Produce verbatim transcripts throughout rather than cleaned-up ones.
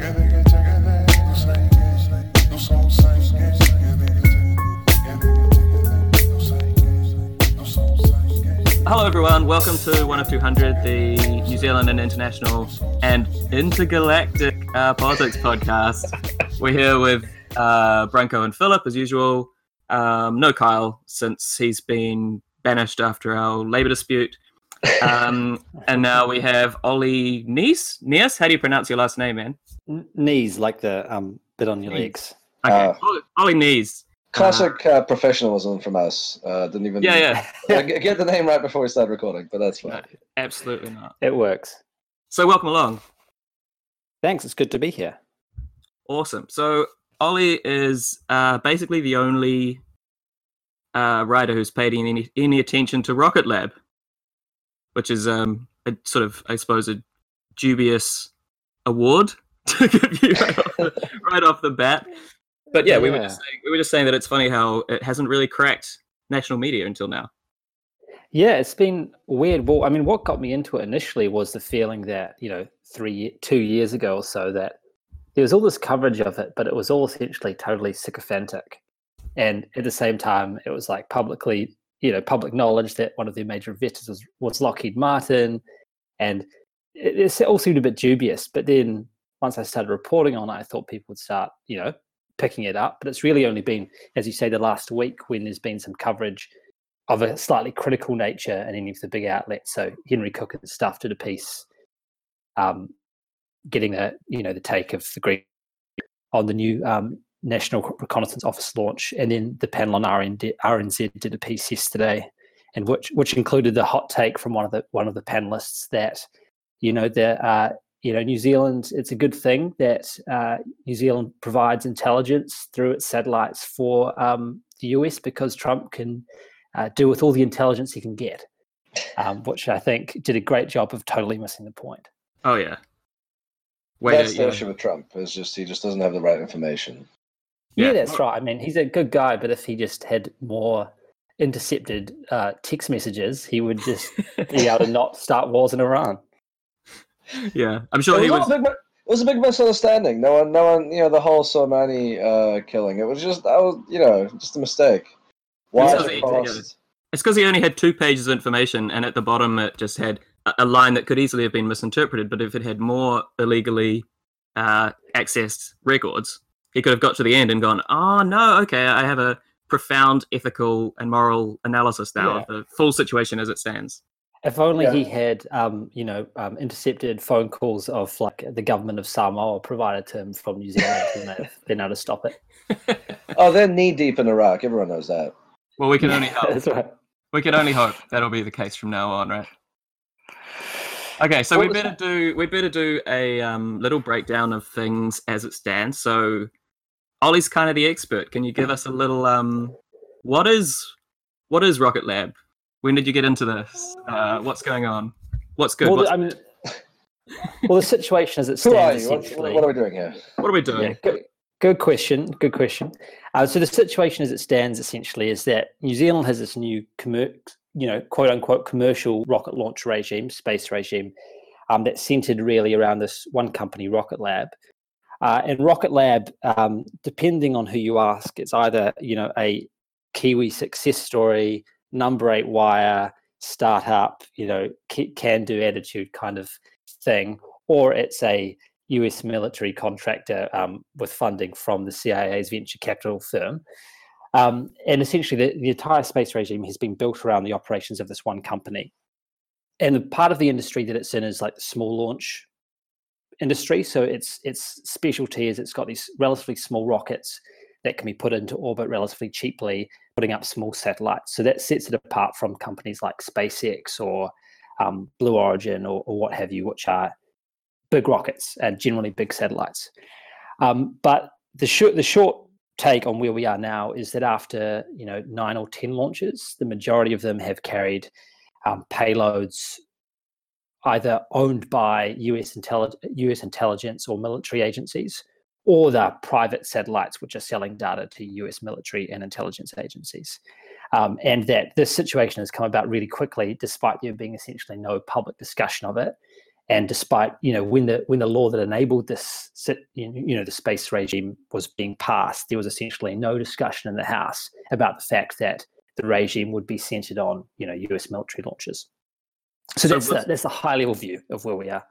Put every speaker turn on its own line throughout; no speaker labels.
Hello everyone, welcome to one of two hundred, the New Zealand and international and intergalactic uh, politics podcast. We're here with uh, Branko and Philip as usual. Um, no Kyle, since he's been banished after our labour dispute. Um, and now we have Ollie Nees. Nees, how do you pronounce your last name, man?
N- knees, like the um, bit on your legs.
Okay,
Uh,
Ollie, Ollie Nees.
Classic uh, professionalism from us. Uh, didn't even
Yeah, yeah.
uh, get the name right before we started recording, but that's fine.
No, absolutely not.
It works.
So welcome along.
Thanks, it's good to be here.
Awesome. So Ollie is uh, basically the only uh, writer who's paid any any attention to Rocket Lab, which is um, a sort of, I suppose, a dubious award to give you right off the, right off the bat. But yeah,
yeah,
we were just saying, we were just saying that it's funny how it hasn't really cracked national media until now.
Yeah, it's been weird. Well, I mean, what got me into it initially was the feeling that, you know, three, two years ago or so, that there was all this coverage of it, but it was all essentially totally sycophantic. And at the same time, it was like publicly, you know, public knowledge that one of their major investors was, was Lockheed Martin. And it, it all seemed a bit dubious. But then once I started reporting on it, I thought people would start, you know, picking it up. But it's really only been, as you say, the last week when there's been some coverage of a slightly critical nature in any of the big outlets. So Henry Cook and stuff did a piece um, getting a, you know, the take of the Green on the new um, National Reconnaissance Office launch. And then the panel on R N Z did a piece yesterday, and which which included the hot take from one of the one of the panelists that, you know, there are, you know, New Zealand, it's a good thing that uh, New Zealand provides intelligence through its satellites for um, the U S because Trump can uh, do with all the intelligence he can get, um, which I think did a great job of totally missing the point.
Oh, yeah. Wait,
That's
uh,
the
yeah.
issue with Trump. Is just he just doesn't have the right information.
Yeah,
Yeah.
that's right. I mean, he's a good guy, but if he just had more intercepted uh, text messages, he would just be able to not start wars in Iran.
Yeah, I'm sure
It
he
was,
was.
all a big, it was a big misunderstanding. No one, no one, you know, the whole Soleimani uh, killing. It was just, that was, you know, just a mistake. Why
It's
it
because
crossed-
It's because he only had two pages of information, and at the bottom it just had a, a line that could easily have been misinterpreted. But if it had more illegally uh, accessed records, he could have got to the end and gone, "Oh no, okay, I have a profound ethical and moral analysis now
Yeah.
of the full situation as it stands."
If only
Yeah.
he had, um, you know, um, intercepted phone calls of like the government of Samoa provided to him from New Zealand, he may have been able to stop it.
Oh, they're knee deep in Iraq. Everyone knows that.
Well, we can only hope.
That's right.
We can only hope that'll be the case from now on, right? Okay, so
What
we
was
better do we better do a um, little breakdown of things as it stands. So, Ollie's kind of the expert. Can you give us a little um, what is what is Rocket Lab? When did you get into this? Uh, what's going on? What's good?
Well,
What's,
I mean, well, the situation as it
Who are
stands,
you? What,
essentially.
what are we doing here?
what are we doing?
Yeah, good, good question. Good question. Uh, so the situation as it stands, essentially, is that New Zealand has this new, commer- you know, quote unquote, commercial rocket launch regime, space regime, um, that's centered really around this one company, Rocket Lab. Uh, and Rocket Lab, um, depending on who you ask, it's either, you know, a Kiwi success story, number eight wire, startup, you know, can-do attitude kind of thing, or it's a U S military contractor um, with funding from the C I A's venture capital firm. Um, and essentially, the, the entire space regime has been built around the operations of this one company. And the part of the industry that it's in is like the small launch industry. So its its specialty is it's got these relatively small rockets that can be put into orbit relatively cheaply, putting up small satellites. So that sets it apart from companies like SpaceX or um, Blue Origin or, or what have you, which are big rockets and generally big satellites. Um, but the short the short take on where we are now is that after you know nine or ten launches, the majority of them have carried um, payloads either owned by U S intelli- U S intelligence or military agencies, or the private satellites which are selling data to U S military and intelligence agencies. Um, and that this situation has come about really quickly, despite there being essentially no public discussion of it. And despite, you know, when the when the law that enabled this, you know, the space regime was being passed, there was essentially no discussion in the House about the fact that the regime would be centered on, you know, U S military launches. So, so that's the, that's the high level view of where we are.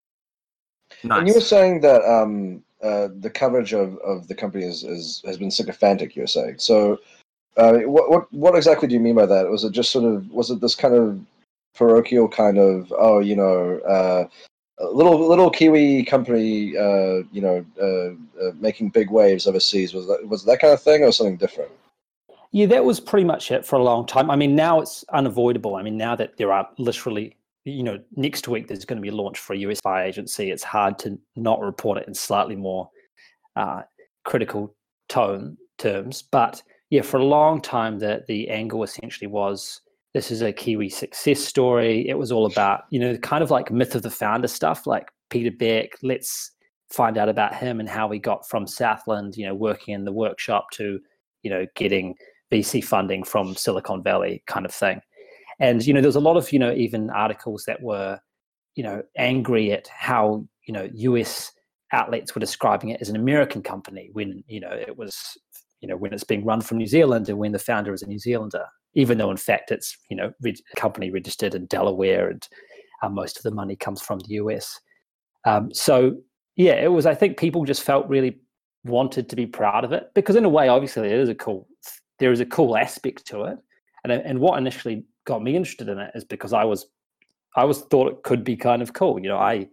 Nice.
And you were saying that um, uh, the coverage of, of the company is, is has been sycophantic. You were saying so. Uh, what what what exactly do you mean by that? Was it just sort of was it this kind of parochial kind of oh you know uh, a little little Kiwi company uh, you know uh, uh, making big waves overseas? Was that was that kind of thing or something different?
Yeah, that was pretty much it for a long time. I mean, now it's unavoidable. I mean, now that there are literally, you know, next week there's going to be a launch for a U S spy agency, it's hard to not report it in slightly more uh, critical tone terms. But yeah, for a long time, the, the angle essentially was this is a Kiwi success story. It was all about, you know, kind of like myth of the founder stuff, like Peter Beck. Let's find out about him and how he got from Southland, you know, working in the workshop to, you know, getting V C funding from Silicon Valley kind of thing. And, you know, there's a lot of, you know, even articles that were, you know, angry at how, you know, U S outlets were describing it as an American company when, you know, it was, you know, when it's being run from New Zealand and when the founder is a New Zealander, even though in fact it's, you know, a company registered in Delaware and uh, most of the money comes from the U S. Um, so, yeah, it was, I think people just felt really wanted to be proud of it because in a way, obviously, it is a cool, there is a cool aspect to it. And and what initially got me interested in it is because I was, I was thought it could be kind of cool. You know, I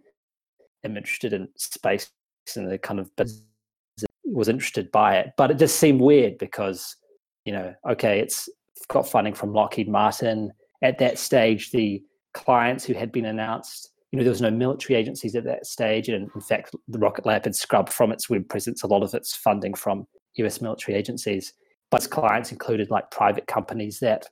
am interested in space and the kind of business, was interested by it, but it just seemed weird because, you know, okay, it's got funding from Lockheed Martin. At that stage, the clients who had been announced, you know, there was no military agencies at that stage. And in fact, the Rocket Lab had scrubbed from its web presence a lot of its funding from U S military agencies. But its clients included like private companies that,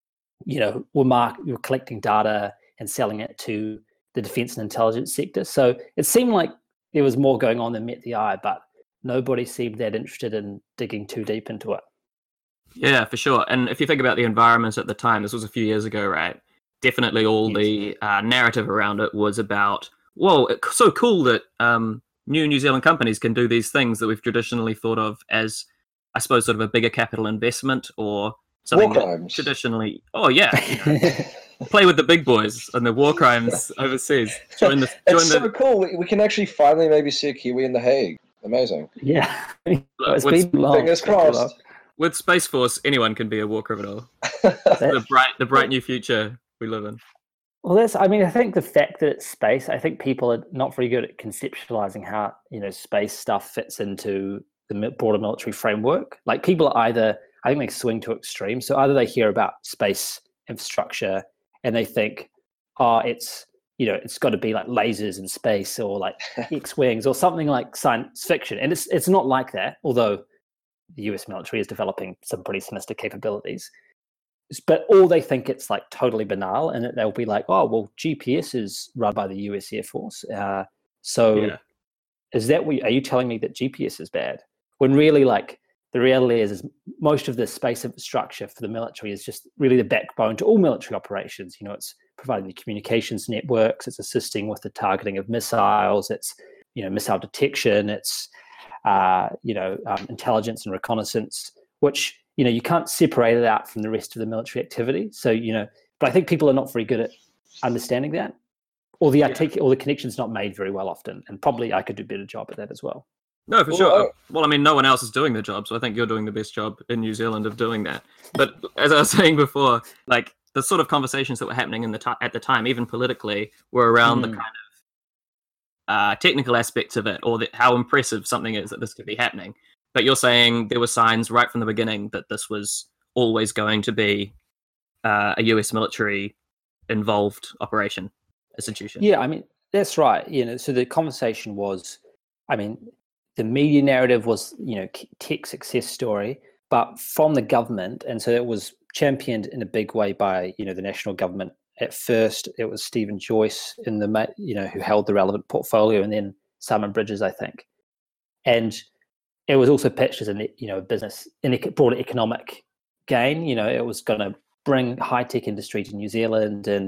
you know, were, mark- were collecting data and selling it to the defense and intelligence sector. So it seemed like there was more going on than met the eye, but nobody seemed that interested in digging too deep into it.
Yeah, for sure. And if you think about the environment at the time, this was a few years ago, right? Definitely all yes. the uh, narrative around it was about, whoa, it's so cool that um, new New Zealand companies can do these things that we've traditionally thought of as, I suppose, sort of a bigger capital investment or something that traditionally, oh yeah, you know, play with the big boys and the war crimes overseas. Join the, join
it's
the,
so cool. We, we can actually finally maybe see a Kiwi in The Hague. Amazing.
Yeah. It's
with,
been long.
Fingers crossed.
With Space Force, anyone can be a war criminal. the bright, the bright new future we live in.
Well, that's, I mean, I think the fact that it's space, I think people are not very good at conceptualizing how, you know, space stuff fits into the broader military framework. Like people are either, I think they swing to extremes. So either they hear about space infrastructure and they think, oh, it's, you know, it's got to be like lasers in space or like X-wings or something like science fiction. And it's it's not like that, although the U S military is developing some pretty sinister capabilities. But all they think it's like totally banal, and they'll be like, oh, well, G P S is run by the U S Air Force. Uh, so yeah. is that what, are you telling me that G P S is bad? When really, like, the reality is, is most of the space infrastructure for the military is just really the backbone to all military operations. You know, it's providing the communications networks, it's assisting with the targeting of missiles, it's, you know, missile detection, it's, uh, you know, um, intelligence and reconnaissance, which, you know, you can't separate it out from the rest of the military activity. So, you know, but I think people are not very good at understanding that, or the artic- yeah. or the connection's not made very well often. And probably I could do a better job at that as well.
No, for well, sure. Uh, well, I mean, no one else is doing the job, so I think you're doing the best job in New Zealand of doing that. But as I was saying before, like the sort of conversations that were happening in the t- at the time, even politically, were around mm. the kind of uh, technical aspects of it, or the, how impressive something is that this could be happening. But you're saying there were signs right from the beginning that this was always going to be uh, a U S military involved operation, institution.
Yeah, I mean, that's right. You know, so the conversation was, I mean, the media narrative was, you know, tech success story, but from the government, and so it was championed in a big way by, you know, the national government. At first, it was Stephen Joyce in the, you know, who held the relevant portfolio, and then Simon Bridges, I think, and it was also pitched as a, you know, business in a broader economic gain. You know, it was going to bring high tech industry to New Zealand, and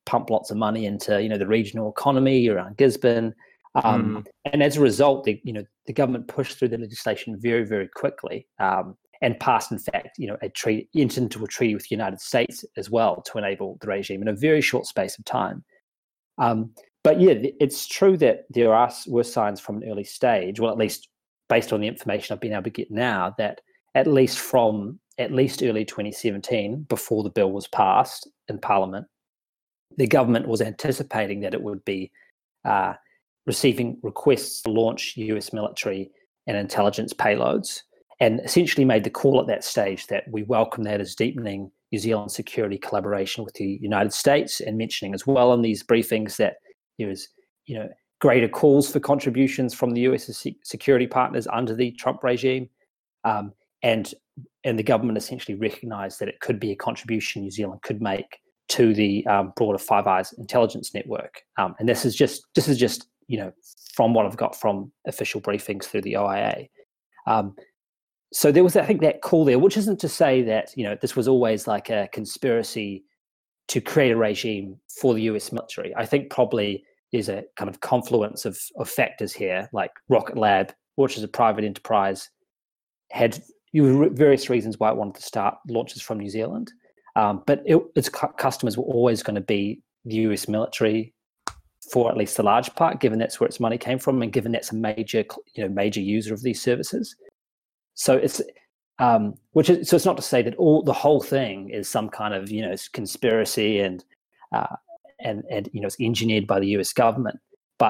pump lots of money into, you know, the regional economy around Gisborne. Um, mm. And as a result, the, you know, the government pushed through the legislation very, very quickly um, and passed, in fact, you know, a treaty, entered into a treaty with the United States as well to enable the regime in a very short space of time. Um, but yeah, it's true that there are were signs from an early stage, well, at least based on the information I've been able to get now, that at least from at least early twenty seventeen, before the bill was passed in Parliament, the government was anticipating that it would be uh, receiving requests to launch U S military and intelligence payloads, and essentially made the call at that stage that we welcome that as deepening New Zealand's security collaboration with the United States, and mentioning as well in these briefings that there is, you know, greater calls for contributions from the U S security partners under the Trump regime, um, and and the government essentially recognised that it could be a contribution New Zealand could make to the um, broader Five Eyes intelligence network. Um, and this is just this is just you know from what I've got from official briefings through the O I A. Um, so there was, I think, that call there, which isn't to say that you know this was always like a conspiracy to create a regime for the U S military. I think probably there's a kind of confluence of, of factors here, like Rocket Lab, which is a private enterprise, had various reasons why it wanted to start launches from New Zealand. Um, but it, its cu- customers were always going to be the U S military for at least a large part, given that's where its money came from, and given that's a major, you know, major user of these services. So it's, um, which is, so it's not to say that all the whole thing is some kind of, you know, conspiracy and, uh, and and you know, it's engineered by the U S government, but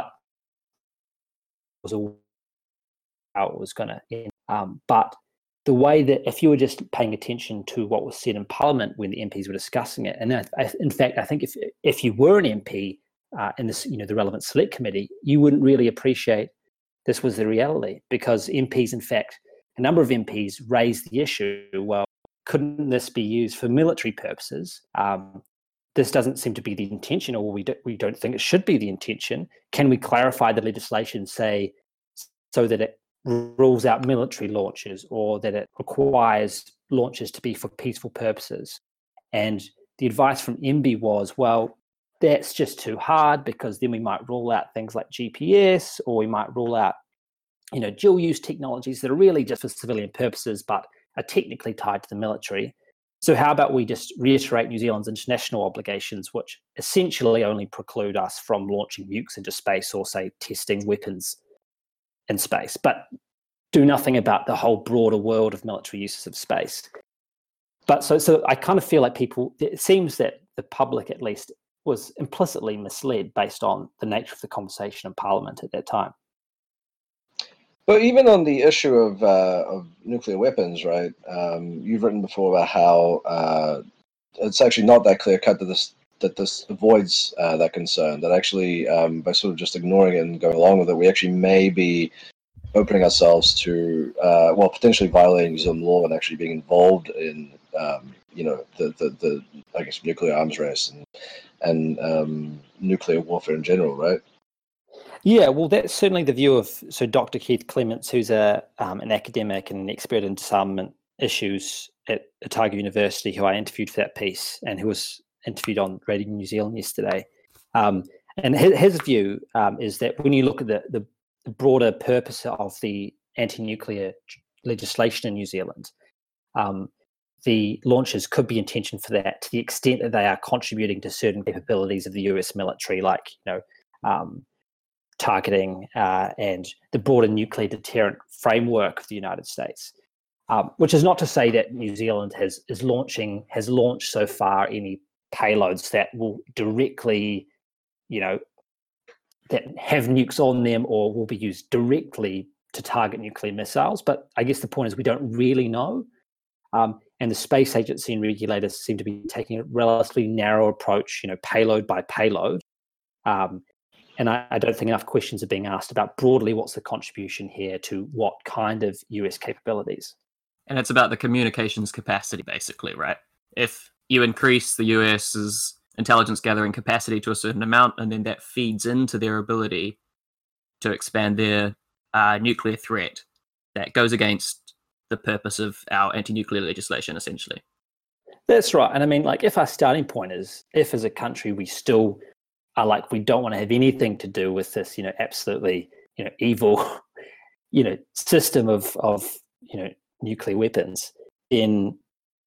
it was all how it was going to end. Um, but the way that, if you were just paying attention to what was said in Parliament when the M Ps were discussing it, and I, I, in fact, I think if if you were an M P uh, in this, you know, the relevant select committee, you wouldn't really appreciate this was the reality, because M Ps, in fact, a number of M Ps raised the issue. Well, couldn't this be used for military purposes? Um, this doesn't seem to be the intention, or we don't, we don't think it should be the intention. Can we clarify the legislation, say, so that it rules out military launches, or that it requires launches to be for peaceful purposes? And the advice from M B was, well, that's just too hard, because then we might rule out things like G P S, or we might rule out, you know, dual use technologies that are really just for civilian purposes, but are technically tied to the military. So how about we just reiterate New Zealand's international obligations, which essentially only preclude us from launching nukes into space, or say testing weapons in space, but do nothing about the whole broader world of military uses of space. But so, so I kind of feel like people, it seems that the public at least was implicitly misled based on the nature of the conversation in Parliament at that time.
But even on the issue of uh, of nuclear weapons, right? Um, you've written before about how uh, it's actually not that clear cut that this that this avoids uh, that concern. That actually, um, by sort of just ignoring it and going along with it, we actually may be opening ourselves to, uh, well, potentially violating New Zealand law and actually being involved in, um, you know, the, the the I guess nuclear arms race and and um, nuclear warfare in general, right?
Yeah, well, that's certainly the view of so Doctor Keith Clements, who's a um, an academic and an expert in disarmament issues at Otago University, who I interviewed for that piece, and who was interviewed on Radio New Zealand yesterday. Um, and his, his view um, is that when you look at the, the, the broader purpose of the anti-nuclear legislation in New Zealand, um, the launches could be intentioned for that, to the extent that they are contributing to certain capabilities of the U S military, like, you know, um, targeting uh, and the broader nuclear deterrent framework of the United States. Um, which is not to say that New Zealand has is launching has launched so far any payloads that will directly, you know, that have nukes on them or will be used directly to target nuclear missiles. But I guess the point is we don't really know. Um, and the space agency and regulators seem to be taking a relatively narrow approach, you know, payload by payload. Um, and I, I don't think enough questions are being asked about broadly what's the contribution here to what kind of U S capabilities.
And it's about the communications capacity, basically, right? If you increase the US's intelligence gathering capacity to a certain amount, and then that feeds into their ability to expand their uh, nuclear threat, that goes against the purpose of our anti-nuclear legislation, essentially.
That's right. And I mean, like, if our starting point is, if as a country we still are like, we don't want to have anything to do with this, you know, absolutely, you know, evil, you know, system of, of, you know, nuclear weapons, then,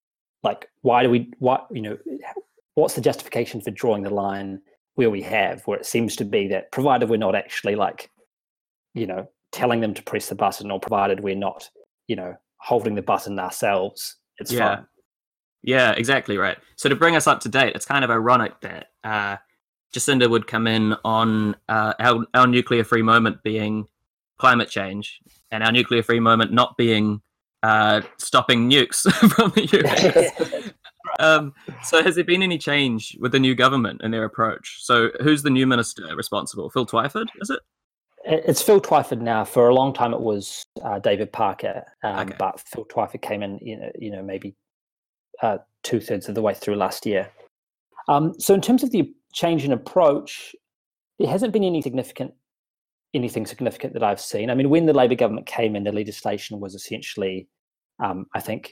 like, why do we, what, you know, what's the justification for drawing the line where we have, where it seems to be that provided we're not actually, like, you know, telling them to press the button, or provided we're not, you know, holding the button ourselves, it's
Yeah.
fine.
Yeah, exactly right. So to bring us up to date, it's kind of ironic that uh, Jacinda would come in on uh, our, our nuclear-free moment being climate change, and our nuclear-free moment not being uh, stopping nukes from the U S. um, so has there been any change with the new government and their approach? So who's the new minister responsible? Phil Twyford, is it?
It's Phil Twyford now. For a long time, it was uh, David Parker, um,
Okay.
but Phil Twyford came in, you know, you know, maybe uh, two thirds of the way through last year. Um, so, in terms of the change in approach, there hasn't been any significant, anything significant that I've seen. I mean, when the Labor government came in, the legislation was essentially, um, I think,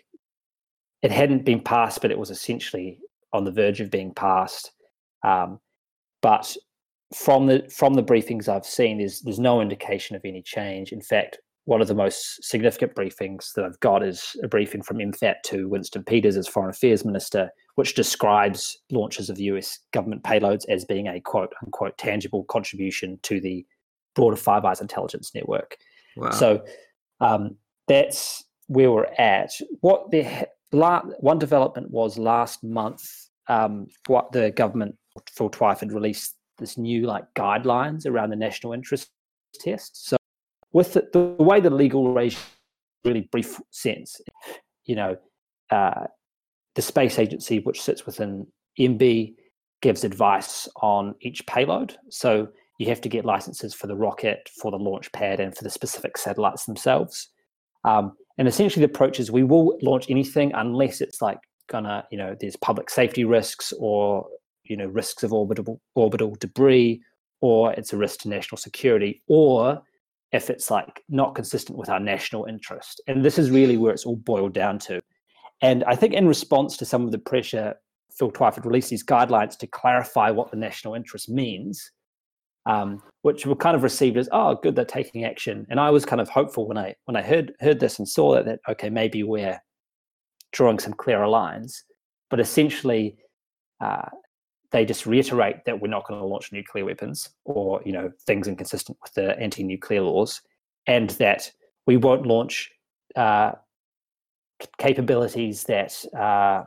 it hadn't been passed, but it was essentially on the verge of being passed. Um, but From the from the briefings I've seen, there's there's no indication of any change. In fact, one of the most significant briefings that I've got is a briefing from M FAT to Winston Peters as Foreign Affairs Minister, which describes launches of U S government payloads as being a quote unquote tangible contribution to the broader Five Eyes intelligence network.
Wow.
So um, that's where we're at. What the la- one development was last month, um, what the government, Phil Twyford, released this new like guidelines around the national interest test. So with the, the way the legal regime, really brief sense, you know, uh, the space agency, which sits within M B, gives advice on each payload. So you have to get licenses for the rocket, for the launch pad, and for the specific satellites themselves. Um, and essentially the approach is we will launch anything unless it's like gonna, you know, there's public safety risks, or you know, risks of orbital orbital debris, or it's a risk to national security, or if it's like not consistent with our national interest. And this is really where it's all boiled down to. And I think in response to some of the pressure, Phil Twyford released these guidelines to clarify what the national interest means, um, which were kind of received as, oh, good, they're taking action. And I was kind of hopeful when I when I heard heard this and saw that, that okay, maybe we're drawing some clearer lines. But essentially, uh, they just reiterate that we're not going to launch nuclear weapons, or, you know, things inconsistent with the anti-nuclear laws, and that we won't launch uh, capabilities that uh,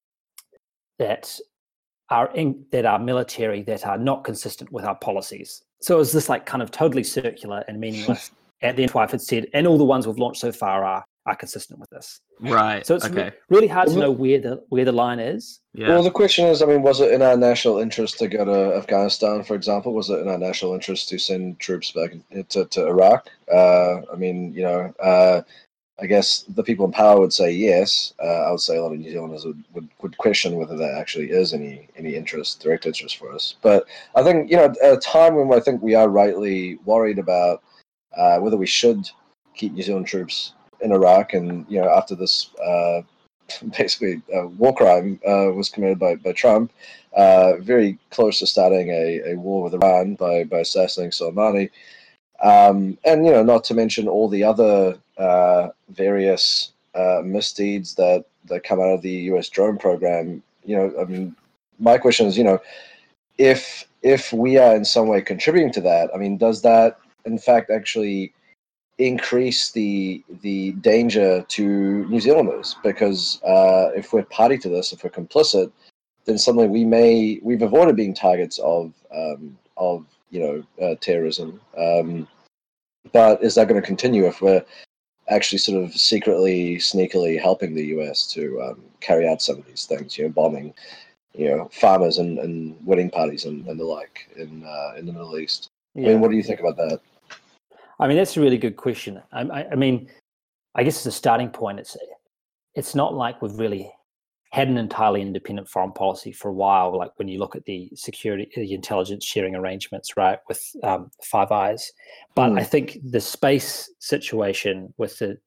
that are in, that are military, that are not consistent with our policies. So it was this like kind of totally circular and meaningless. And then Twyford said, and all the ones we've launched so far are are consistent with this.
Right.
So it's
okay.
re- really hard to know where the where the line is.
Yeah.
Well, the question is, I mean, was it in our national interest to go to Afghanistan, for example? Was it in our national interest to send troops back to, to Iraq? Uh, I mean, you know, uh, I guess the people in power would say yes. Uh, I would say a lot of New Zealanders would, would, would question whether there actually is any any interest, direct interest for us. But I think, you know, at a time when I think we are rightly worried about uh, whether we should keep New Zealand troops in Iraq, and, you know, after this uh, basically uh, war crime uh, was committed by, by Trump, uh, very close to starting a, a war with Iran by, by assassinating Soleimani. Um, and, you know, not to mention all the other uh, various uh, misdeeds that, that come out of the U S drone program. You know, I mean, my question is, you know, if if we are in some way contributing to that, I mean, does that, in fact, actually increase the the danger to New Zealanders? Because uh, if we're party to this, if we're complicit, then suddenly we may we've avoided being targets of um, of you know uh, terrorism. Um, but is that going to continue if we're actually sort of secretly, sneakily helping the U S to um, carry out some of these things? You know, bombing, you know, farmers and, and wedding parties and, and the like in uh, in the Middle East.
Yeah.
I mean, what do you think about that?
I mean, that's a really good question. I, I, I mean, I guess as a starting point, it's it's not like we've really had an entirely independent foreign policy for a while. Like when you look at the security, the intelligence sharing arrangements, right, with um, Five Eyes. But
Mm.
I think the space situation with the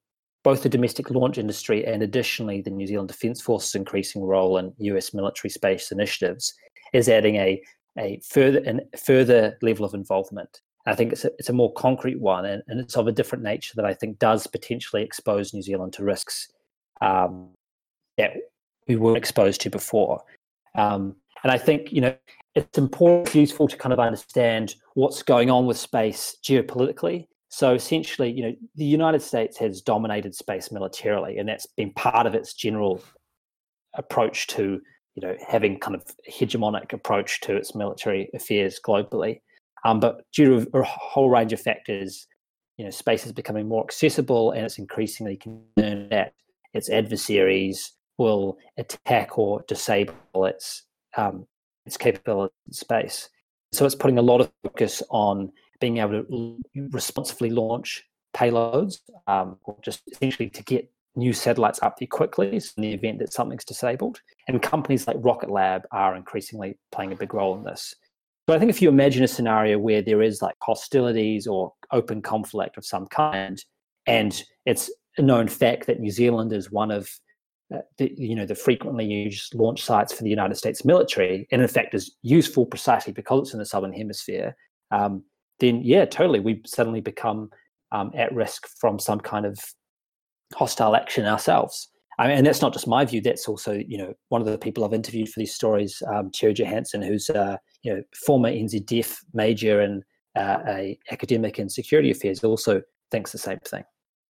both the domestic launch industry and additionally the New Zealand Defence Force's increasing role in U S military space initiatives is adding a a further an, further level of involvement. And I think it's a, it's a more concrete one, and, and it's of a different nature that I think does potentially expose New Zealand to risks um, that we weren't exposed to before. Um, and I think, you know, it's important, it's useful to kind of understand what's going on with space geopolitically. So essentially, you know, the United States has dominated space militarily, and that's been part of its general approach to, you know, having kind of a hegemonic approach to its military affairs globally. Um, but due to a whole range of factors, you know, space is becoming more accessible, and it's increasingly concerned that its adversaries will attack or disable its um, its capability in space. So it's putting a lot of focus on being able to responsibly launch payloads, um, or just essentially to get new satellites up there quickly in the event that something's disabled. And companies like Rocket Lab are increasingly playing a big role in this. So I think if you imagine a scenario where there is like hostilities or open conflict of some kind, and it's a known fact that New Zealand is one of uh, the, you know, the frequently used launch sites for the United States military, and in fact is useful precisely because it's in the Southern Hemisphere, um, then yeah, totally, we suddenly become um, at risk from some kind of hostile action ourselves. I mean, and that's not just my view. That's also, you know, one of the people I've interviewed for these stories, um, Thierry Johansson, who's uh, you know, former N Z D F major and uh, a academic in security affairs, also thinks the same thing.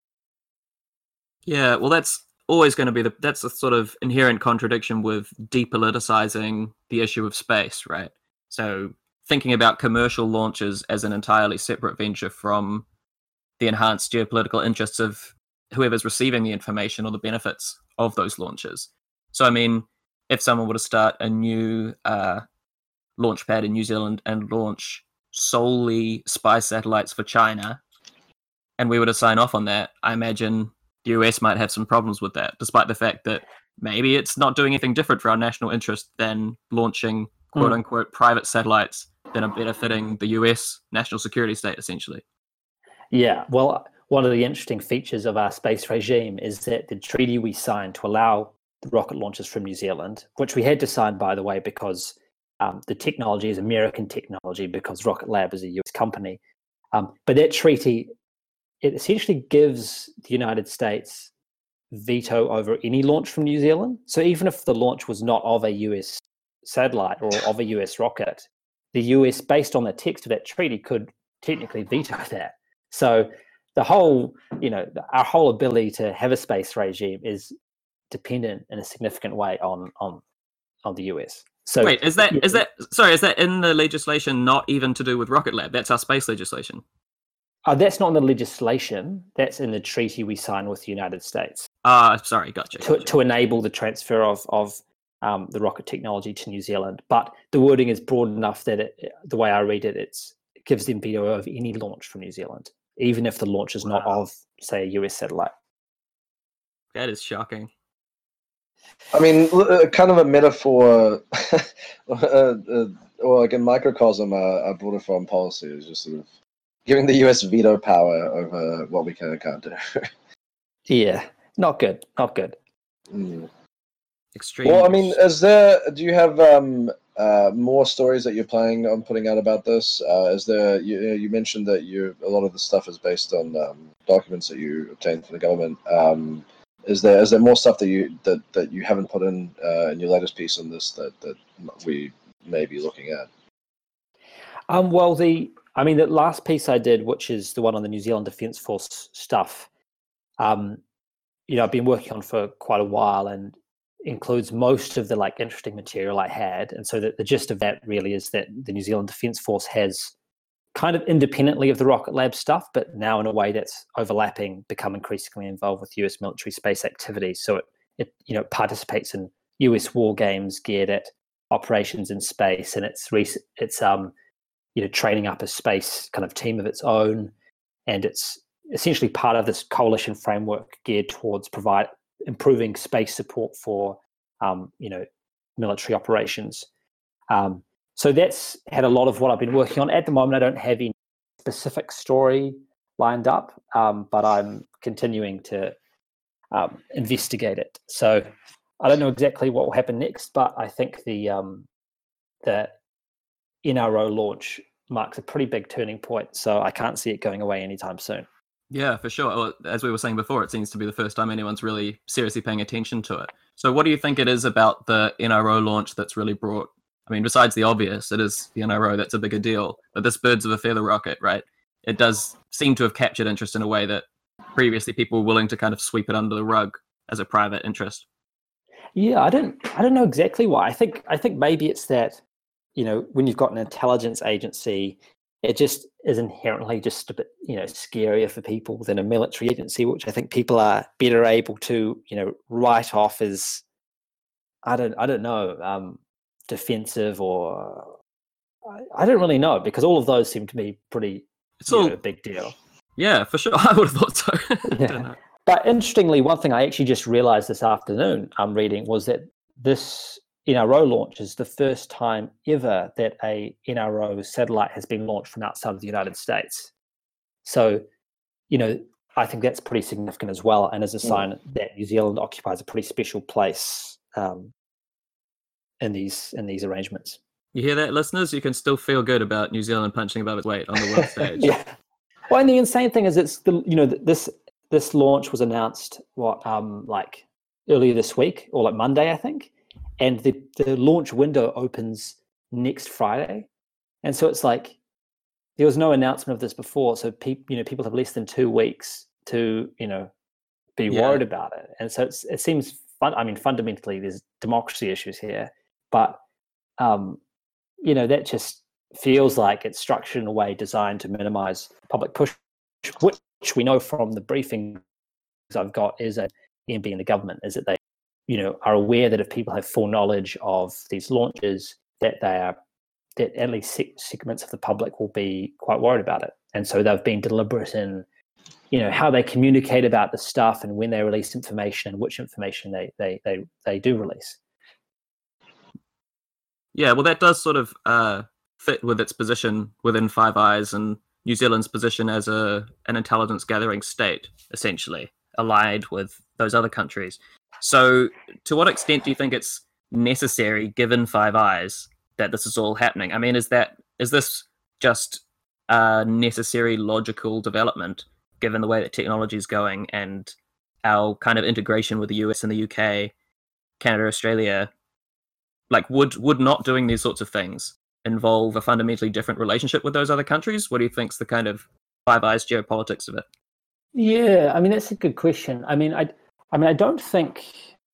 Yeah, well, that's always going to be the that's a sort of inherent contradiction with depoliticizing the issue of space, right? So thinking about commercial launches as an entirely separate venture from the enhanced geopolitical interests of whoever's receiving the information or the benefits of those launches. So, I mean, if someone were to start a new uh, launch pad in New Zealand and launch solely spy satellites for China, and we were to sign off on that, I imagine the U S might have some problems with that, despite the fact that maybe it's not doing anything different for our national interest than launching quote-unquote mm. private satellites that are benefiting the U S national security state, essentially.
Yeah, well, one of the interesting features of our space regime is that the treaty we signed to allow the rocket launches from New Zealand, which we had to sign, by the way, because um, the technology is American technology, because Rocket Lab is a U S company. Um, but that treaty, it essentially gives the United States veto over any launch from New Zealand. So even if the launch was not of a U S satellite or of a U S rocket, the U S, based on the text of that treaty, could technically veto that. So the whole, you know, our whole ability to have a space regime is dependent in a significant way on on on the U S. So
wait, is that
yeah,
is that sorry, is that in the legislation not even to do with Rocket Lab? That's our space legislation.
Uh, that's not in the legislation. That's in the treaty we signed with the United States.
Ah, uh, sorry, gotcha.
To
gotcha.
to enable the transfer of of um, the rocket technology to New Zealand, but the wording is broad enough that it, the way I read it, it's, it gives them veto over any launch from New Zealand, even if the launch is wow. not of, say, a U S satellite.
That is shocking.
I mean, uh, kind of a metaphor, uh, uh, or like a microcosm, uh, a broader foreign policy is just sort of giving the U S veto power over what we can and can't do.
Yeah, not good, not good.
Mm.
Extreme.
Well, I mean, is there? Do you have um, uh, more stories that you're planning on putting out about this? Uh, is there? You, you mentioned that you a lot of the stuff is based on um, documents that you obtained from the government. Um, is there? Is there more stuff that you that, that you haven't put in uh, in your latest piece on this that, that we may be looking at?
Um. Well, the I mean, the last piece I did, which is the one on the New Zealand Defence Force stuff. Um, you know, I've been working on for quite a while, and includes most of the like interesting material I had. And so that the gist of that really is that the New Zealand Defence Force has kind of independently of the Rocket Lab stuff, but now in a way that's overlapping, become increasingly involved with U S military space activities. So it, it you know, participates in U S war games geared at operations in space, and it's rec- it's um you know training up a space kind of team of its own, and it's essentially part of this coalition framework geared towards provide improving space support for, um, you know, military operations. Um, so that's had a lot of what I've been working on. At the moment, I don't have any specific story lined up, um, but I'm continuing to um, investigate it. So I don't know exactly what will happen next, but I think the um, the N R O launch marks a pretty big turning point. So I can't see it going away anytime soon.
Yeah, for sure. Well, as we were saying before, it seems to be the first time anyone's really seriously paying attention to it. So what do you think it is about the N R O launch that's really brought, I mean, besides the obvious, it is the N R O that's a bigger deal, but this Birds of a Feather rocket, right? It does seem to have captured interest in a way that previously people were willing to kind of sweep it under the rug as a private interest. Yeah,
I don't I don't know exactly why. I think I think maybe it's that, you know, when you've got an intelligence agency, it just is inherently just a bit, you know, scarier for people than a military agency, which I think people are better able to, you know, write off as, I don't, I don't know, um, defensive or I, I don't really know, because all of those seem to be pretty it's all, know, a big deal.
Yeah, for sure. I would have thought so.
Yeah. Don't know. But interestingly, one thing I actually just realized this afternoon I'm reading was that this N R O launch is the first time ever that a N R O satellite has been launched from outside of the United States. So, you know, I think that's pretty significant as well, and as a sign mm. that New Zealand occupies a pretty special place um, in these in these arrangements.
You hear that, listeners? You can still feel good about New Zealand punching above its weight on the world stage.
Yeah. Well, and the insane thing is, it's the you know this this launch was announced what um like earlier this week, or like Monday, I think. And the, the launch window opens next Friday. And so it's like, there was no announcement of this before. So people, you know, people have less than two weeks to, you know, be yeah. worried about it. And so it's, it seems fun. I mean, fundamentally there's democracy issues here, but, um, you know, that just feels like it's structured in a way designed to minimize public push, which we know from the briefings I've got is at E M B and the government, is that they, you know, are aware that if people have full knowledge of these launches, that they are, that at least segments of the public will be quite worried about it. And so they've been deliberate in, you know, how they communicate about the stuff and when they release information and which information they they they, they do release.
Yeah, well, that does sort of uh, fit with its position within Five Eyes and New Zealand's position as a an intelligence gathering state, essentially, allied with those other countries. So to what extent do you think it's necessary, given Five Eyes, that this is all happening? I mean, is that is this just a necessary logical development, given the way that technology is going and our kind of integration with the U S and the U K, Canada, Australia? Like, would would not doing these sorts of things involve a fundamentally different relationship with those other countries? What do you think's the kind of Five Eyes geopolitics of it?
Yeah, I mean, that's a good question. I mean, I, I mean, I don't think.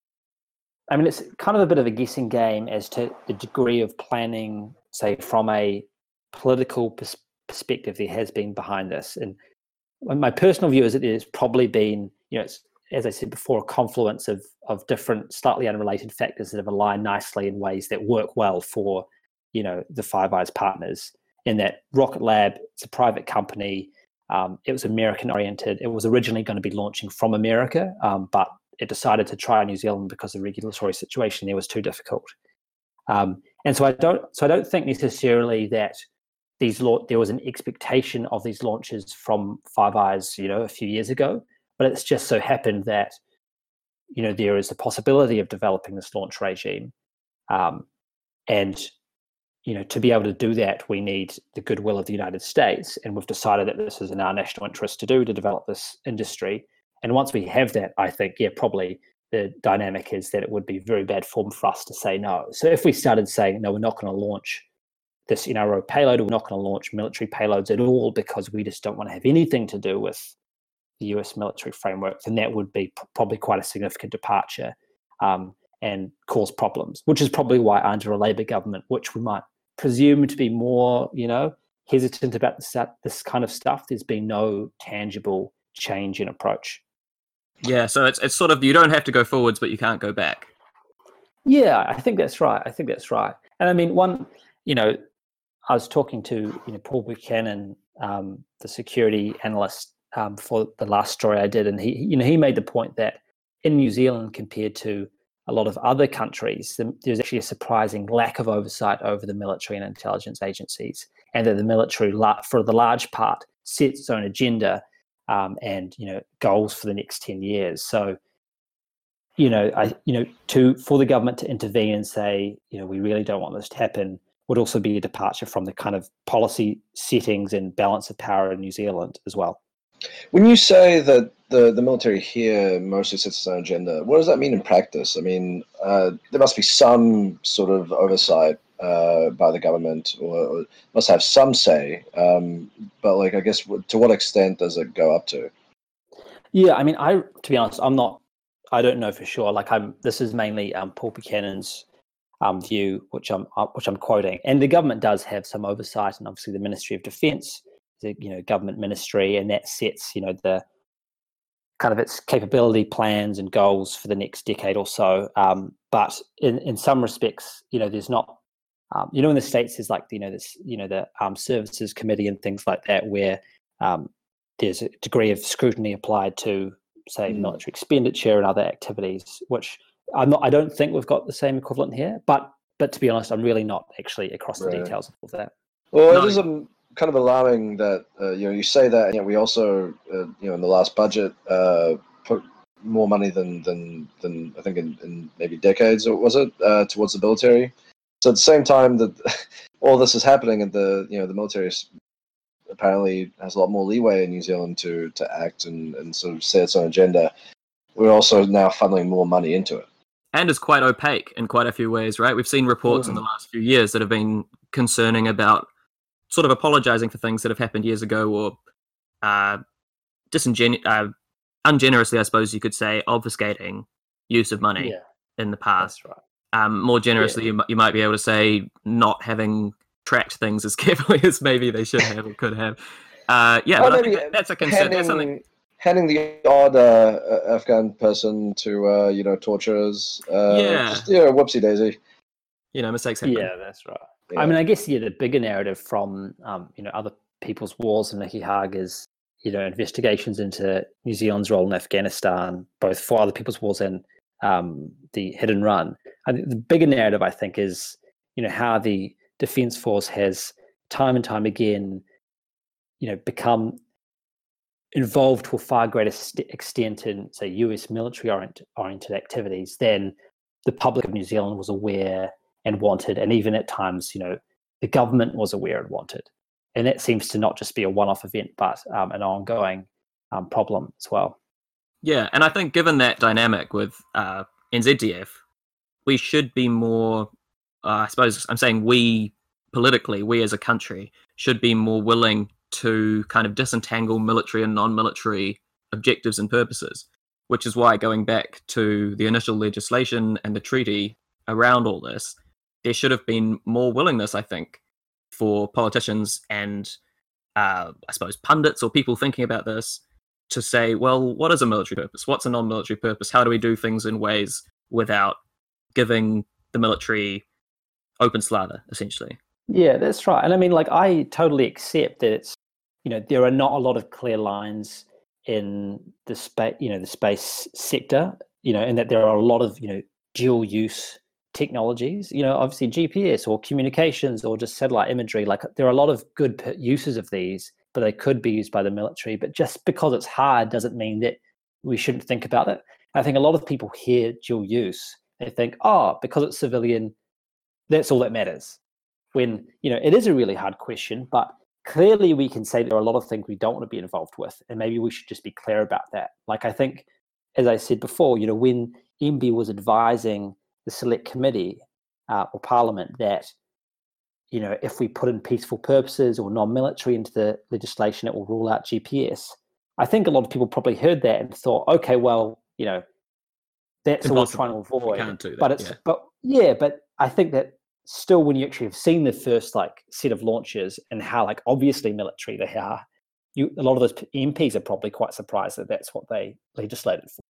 I mean, it's kind of a bit of a guessing game as to the degree of planning, say, from a political pers- perspective there has been behind this. And my personal view is that there's probably been, you know, it's, as I said before, a confluence of of different, slightly unrelated factors that have aligned nicely in ways that work well for, you know, the Five Eyes partners. In that Rocket Lab, it's a private company. Um, it was American oriented. It was originally going to be launching from America, um, but it decided to try New Zealand because the regulatory situation there was too difficult. Um, and so I don't, so I don't think necessarily that these la- there was an expectation of these launches from Five Eyes, you know, a few years ago. But it's just so happened that, you know, there is the possibility of developing this launch regime, um, and you know, to be able to do that, we need the goodwill of the United States, and we've decided that this is in our national interest to do, to develop this industry. And once we have that, I think, yeah, probably the dynamic is that it would be very bad form for us to say no. So if we started saying, no, we're not going to launch this N R O payload, or we're not going to launch military payloads at all because we just don't want to have anything to do with the U S military framework, then that would be p- probably quite a significant departure um, and cause problems, which is probably why under a Labour government, which we might presume to be more, you know, hesitant about this, this kind of stuff, there's been no tangible change in approach.
Yeah, so it's it's sort of, you don't have to go forwards, but you can't go back.
Yeah, I think that's right. I think that's right. And I mean, one, you know, I was talking to, you know, Paul Buchanan, um, the security analyst, um, for the last story I did, and he, you know, he made the point that in New Zealand, compared to a lot of other countries, there's actually a surprising lack of oversight over the military and intelligence agencies, and that the military, for the large part, sets its own agenda um, and, you know, goals for the next ten years. So, you know, I, you know, to for the government to intervene and say, you know, we really don't want this to happen, would also be a departure from the kind of policy settings and balance of power in New Zealand as well.
When you say that the, the military here mostly sets its own agenda, what does that mean in practice? I mean, uh, there must be some sort of oversight uh, by the government, or, or must have some say. Um, but, like, I guess, to what extent does it go up to?
Yeah, I mean, I to be honest, I'm not. I don't know for sure. Like, I'm. This is mainly um, Paul Buchanan's um, view, which I'm uh, which I'm quoting, and the government does have some oversight, and obviously the Ministry of Defence, the you know government ministry, and that sets you know the kind of its capability plans and goals for the next decade or so. Um, but in in some respects, you know, there's not. Um, you know, in the States, there's like you know this you know the Armed Services Committee and things like that, where um, there's a degree of scrutiny applied to, say, mm. military expenditure and other activities, which I'm not. I don't think we've got the same equivalent here. But but to be honest, I'm really not actually across the right. details of that.
Well, no. It is um, kind of alarming that uh, you know you say that, and yet we also uh, you know in the last budget uh, put more money than than than I think in, in maybe decades, or was it uh, towards the military? So at the same time that all this is happening, and the you know the military is apparently has a lot more leeway in New Zealand to to act and, and sort of set its own agenda, we're also now funneling more money into it.
And is quite opaque in quite a few ways, right? We've seen reports mm. in the last few years that have been concerning about sort of apologizing for things that have happened years ago, or uh, disingen- uh, ungenerously, I suppose you could say, obfuscating use of money
yeah.
in the past.
That's right.
Um, more generously, yeah. you, you might be able to say not having tracked things as carefully as maybe they should have or could have. Uh, yeah,
oh,
but I think that, that's a concern.
Handing,
that's something...
handing the odd uh, Afghan person to uh, you know torturers. Uh,
yeah,
just, you know, whoopsie daisy.
You know, mistakes happen.
Yeah, that's right.
Yeah.
I mean, I guess yeah, the bigger narrative from um, you know other people's wars and Nicky Haag is you know investigations into New Zealand's role in Afghanistan, both for other people's wars and um, the hit and run. I think the bigger narrative, I think, is you know how the Defence Force has time and time again, you know, become involved to a far greater st- extent in, say, U S military orient- oriented activities than the public of New Zealand was aware and wanted, and even at times, you know, the government was aware and wanted. And that seems to not just be a one-off event, but um, an ongoing um, problem as well.
Yeah, and I think given that dynamic with uh, N Z D F, we should be more, uh, I suppose I'm saying we politically, we as a country, should be more willing to kind of disentangle military and non-military objectives and purposes, which is why going back to the initial legislation and the treaty around all this, there should have been more willingness, I think, for politicians and uh, I suppose pundits or people thinking about this to say, well, what is a military purpose? What's a non-military purpose? How do we do things in ways without giving the military open slather, essentially?
Yeah, that's right. And I mean, like, I totally accept that it's, you know, there are not a lot of clear lines in the space, you know, the space sector, you know, and that there are a lot of, you know, dual use technologies, you know, obviously G P S or communications or just satellite imagery. Like, there are a lot of good uses of these, but they could be used by the military. But just because it's hard doesn't mean that we shouldn't think about it. I think a lot of people hear dual use, they think, oh, because it's civilian, that's all that matters. When, you know, it is a really hard question, but clearly we can say there are a lot of things we don't want to be involved with, and maybe we should just be clear about that. Like, I think, as I said before, you know, when M B was advising the select committee uh, or parliament that, you know, if we put in peaceful purposes or non-military into the legislation, it will rule out G P S. I think a lot of people probably heard that and thought, okay, well, you know, that's all we're trying to avoid.
Can't do that,
but it's,
yeah.
but yeah, but I think that still, when you actually have seen the first like set of launches and how like obviously military they are, you a lot of those M Ps are probably quite surprised that that's what they legislated for.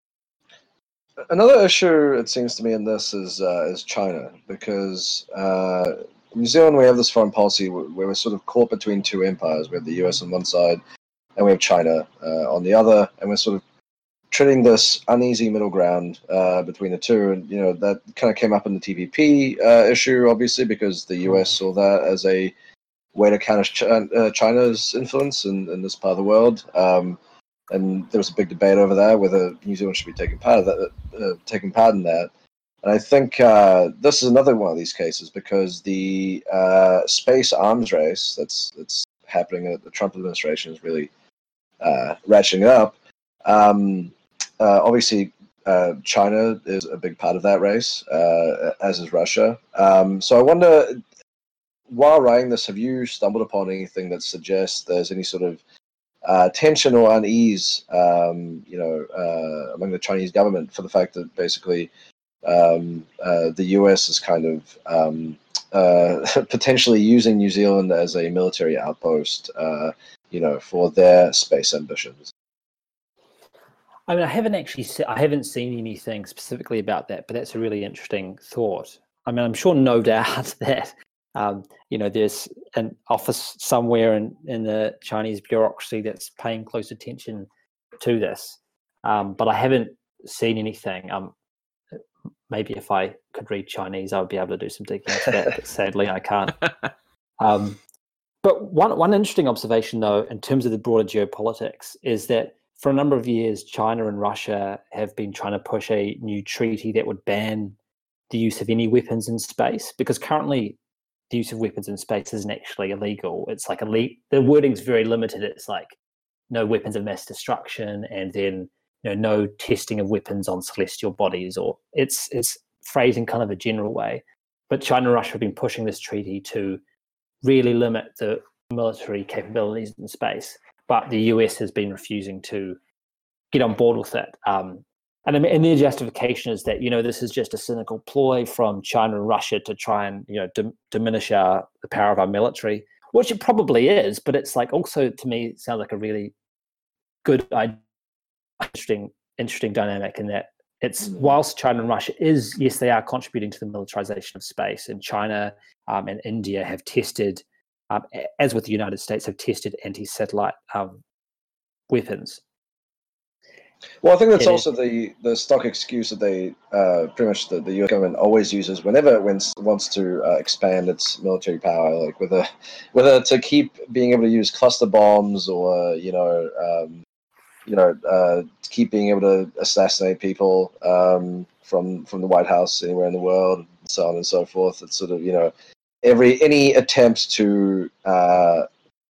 Another issue, it seems to me, in this is uh, is China, because uh, in New Zealand we have this foreign policy where we're sort of caught between two empires. We have the U S on one side, and we have China uh, on the other, and we're sort of treading this uneasy middle ground uh, between the two. And you know that kind of came up in the T P P uh, issue, obviously, because the U S saw that as a way to counter Ch- uh, China's influence in, in this part of the world. Um, and there was a big debate over that whether New Zealand should be taking part of that, uh, taking part in that. And I think uh, this is another one of these cases because the uh, space arms race that's that's happening at the Trump administration is really uh, ratcheting up. Um, uh, obviously, uh, China is a big part of that race, uh, as is Russia. Um, so I wonder, while writing this, have you stumbled upon anything that suggests there's any sort of uh, tension or unease, um, you know, uh, among the Chinese government for the fact that basically um, uh, the U S is kind of um, uh, potentially using New Zealand as a military outpost, uh, you know, for their space ambitions?
I mean, I haven't actually, se- I haven't seen anything specifically about that, but that's a really interesting thought. I mean, I'm sure, no doubt that um, you know, there's an office somewhere in, in the Chinese bureaucracy that's paying close attention to this, um, but I haven't seen anything. Um, maybe if I could read Chinese, I would be able to do some digging into that, but sadly I can't. Um, but one one interesting observation, though, in terms of the broader geopolitics, is that for a number of years, China and Russia have been trying to push a new treaty that would ban the use of any weapons in space, because currently the use of weapons in space isn't actually illegal. It's like elite. The wording's very limited. It's like no weapons of mass destruction, and then you know no testing of weapons on celestial bodies, or it's it's phrased in kind of a general way. But China and Russia have been pushing this treaty to really limit the military capabilities in space, but the U S has been refusing to get on board with it. Um, and, I mean, and their justification is that, you know, this is just a cynical ploy from China and Russia to try and, you know, dim- diminish our, the power of our military, which it probably is, but it's like also, to me, it sounds like a really good, interesting, interesting dynamic in that it's, mm. whilst China and Russia is, yes, they are contributing to the militarization of space, and China um, and India have tested, um, as with the United States, have tested anti-satellite um, weapons.
Well, I think that's it also is. the the stock excuse that they uh, pretty much the, the U S government always uses whenever it wants, wants to uh, expand its military power, like whether whether to keep being able to use cluster bombs or you know um, you know uh, to keep being able to assassinate people um, from from the White House anywhere in the world, and so on and so forth. It's sort of you know every any attempt to uh,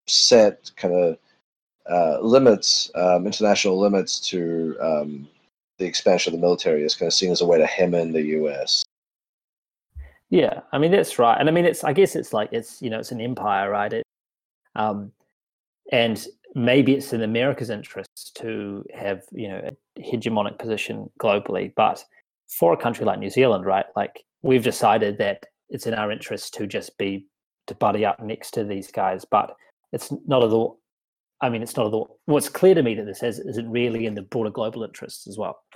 set kind of Uh, limits, um, international limits to um, the expansion of the military is kind of seen as a way to hem in the U S.
Yeah, I mean that's right, and I mean it's. I guess it's like it's you know it's an empire, right? It, um, and maybe it's in America's interests to have you know a hegemonic position globally, but for a country like New Zealand, right? Like we've decided that it's in our interest to just be to buddy up next to these guys, but it's not at all. I mean, it's not at all. Well, it's clear to me that this has, isn't really in the broader global interests as well.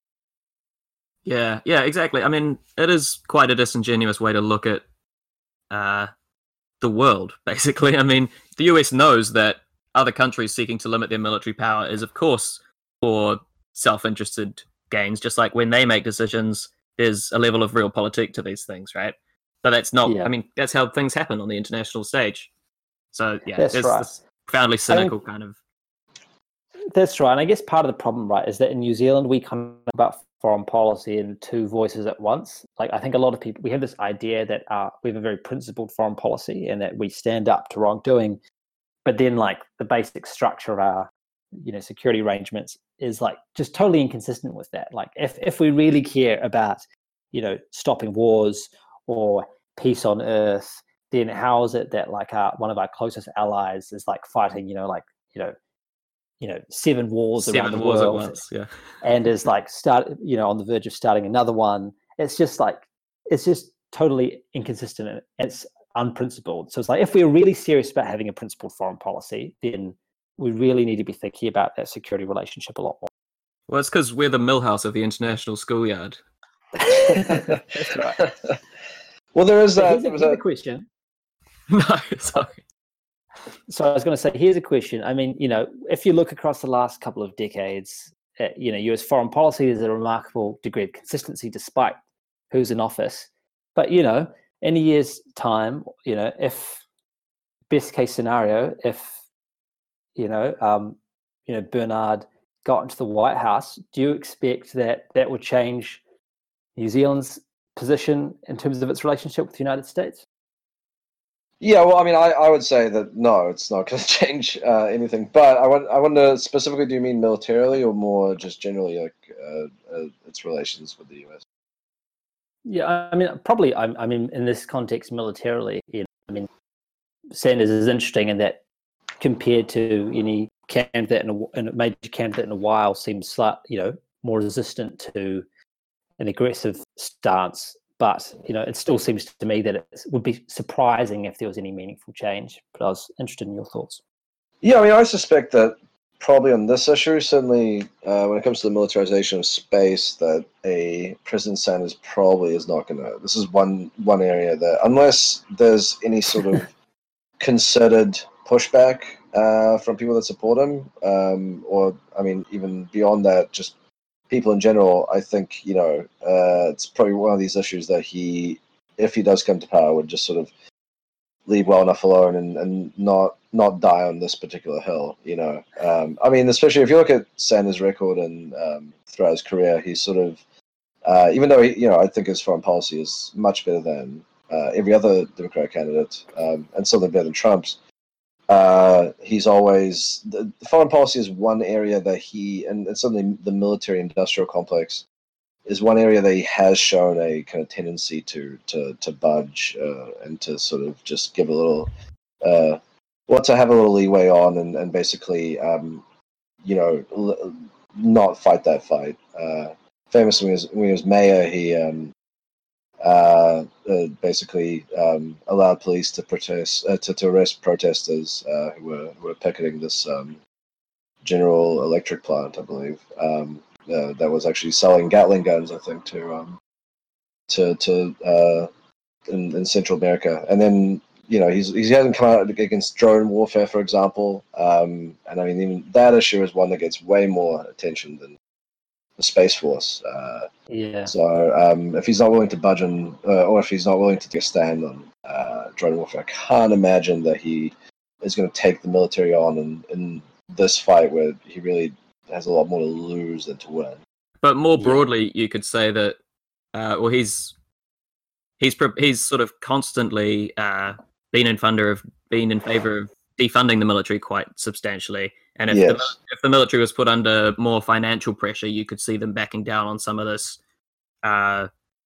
Yeah, yeah, exactly. I mean, it is quite a disingenuous way to look at uh, the world, basically. I mean, the U S knows that other countries seeking to limit their military power is, of course, for self-interested gains, just like when they make decisions, there's a level of realpolitik to these things, right? But that's not, yeah. I mean, that's how things happen on the international stage. So, yeah,
that's
there's
right.
this profoundly cynical
I mean,
kind of.
That's right. And I guess part of the problem, right, is that in New Zealand, we come about foreign policy in two voices at once. Like, I think a lot of people, we have this idea that uh, we have a very principled foreign policy and that we stand up to wrongdoing. But then, like, the basic structure of our, you know, security arrangements is, like, just totally inconsistent with that. Like, if, if we really care about, you know, stopping wars or peace on Earth, then how is it that, like, our, one of our closest allies is, like, fighting, you know, like, you know, you know, seven wars
seven
around the
wars
world,
at once, yeah.
and is like start, you know, on the verge of starting another one. It's just like, it's just totally inconsistent and it's unprincipled. So it's like, if we're really serious about having a principled foreign policy, then we really need to be thinking about that security relationship a lot more.
Well, it's because we're the Millhouse of the international schoolyard.
That's right.
Well, there is that.
Here's, a, here's a question.
No, sorry.
So I was going to say, here's a question. I mean, you know, if you look across the last couple of decades, uh, you know, U S foreign policy is a remarkable degree of consistency despite who's in office. But, you know, in a year's time, you know, if best case scenario, if, you know, um, you know, Bernard got into the White House, do you expect that that would change New Zealand's position in terms of its relationship with the United States?
Yeah, well, I mean, I, I would say that no, it's not going to change uh, anything. But I want I wonder specifically, do you mean militarily or more just generally, like uh, uh, its relations with the U S?
Yeah, I mean, probably. I, I mean, in this context, militarily, you know, I mean, Sanders is interesting in that compared to any candidate in a, in a major candidate in a while, seems slight, you know, more resistant to an aggressive stance. But, you know, it still seems to me that it would be surprising if there was any meaningful change. But I was interested in your thoughts.
Yeah, I mean, I suspect that probably on this issue, certainly uh, when it comes to the militarization of space, that a President Sanders probably is not going to. This is one one area that, unless there's any sort of concerted pushback uh, from people that support him, um, or I mean, even beyond that, just people in general, I think, you know, uh, it's probably one of these issues that he, if he does come to power, would just sort of leave well enough alone and, and not not die on this particular hill, you know. Um, I mean, especially if you look at Sanders' record and um, throughout his career, he's sort of, uh, even though, he, you know, I think his foreign policy is much better than uh, every other Democratic candidate, um, and certainly better than Trump's, Uh, he's always the, the foreign policy is one area that he and, and certainly the military industrial complex is one area that he has shown a kind of tendency to to to budge uh, and to sort of just give a little uh, well to have a little leeway on and and basically um, you know l- not fight that fight. Uh, famously, when he was, when he was mayor, he um, Uh, uh, basically um, allowed police to protest uh, to, to arrest protesters uh, who were who were picketing this um, General Electric plant, I believe, um, uh, that was actually selling Gatling guns, I think, to um, to to uh, in, in Central America. And then you know he's he hasn't come out against drone warfare, for example, um, and I mean even that issue is one that gets way more attention than the Space Force. Uh,
Yeah.
So um, if he's not willing to budge on, uh, or if he's not willing to take a stand on uh, drone warfare, I can't imagine that he is going to take the military on in, in this fight where he really has a lot more to lose than to win.
But more broadly, yeah. You could say that, uh, well, he's he's he's sort of constantly uh, been in funder of been in favor of defunding the military quite substantially. And if, yes. the, if the military was put under more financial pressure, you could see them backing down on some of this uh,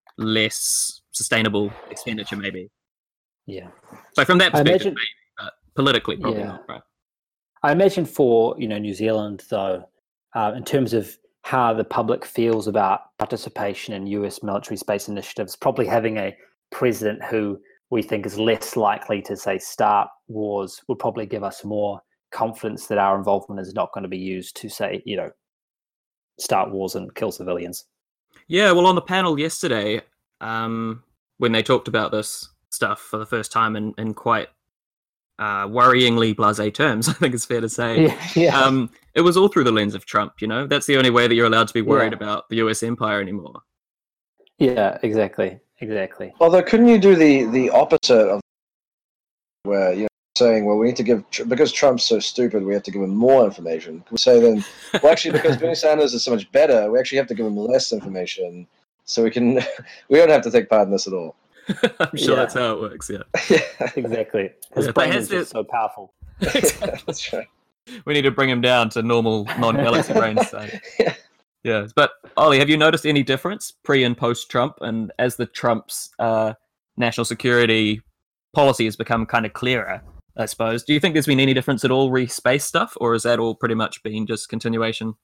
less sustainable expenditure, maybe.
Yeah.
So from that perspective,
imagine,
maybe, but politically, probably
yeah.
not, right?
I imagine for you know New Zealand, though, uh, in terms of how the public feels about participation in U S military space initiatives, probably having a president who we think is less likely to, say, start wars would probably give us more confidence that our involvement is not going to be used to, say, you know, start wars and kill civilians.
Yeah, well, on the panel yesterday, um, when they talked about this stuff for the first time in, in quite uh, worryingly blasé terms, I think it's fair to say,
yeah, yeah.
Um, it was all through the lens of Trump, you know? That's the only way that you're allowed to be worried
yeah.
about the U S empire anymore.
Yeah, exactly, exactly.
Although, couldn't you do the, the opposite of where, you know, saying, well, we need to give, because Trump's so stupid, we have to give him more information. Can we say then, well, actually, because Bernie Sanders is so much better, we actually have to give him less information so we can, we don't have to take part in this at all.
I'm sure
yeah.
that's how it works, yeah.
yeah.
Exactly. His
yeah,
brain
has
is
the...
just so powerful.
Exactly. That's right.
We need to bring him down to normal non-galaxy brains. So.
yeah.
Yeah, but Ollie, have you noticed any difference pre and post Trump, and as the Trump's uh, national security policy has become kind of clearer, I suppose, do you think there's been any difference at all re space stuff, or has that all pretty much been just continuation?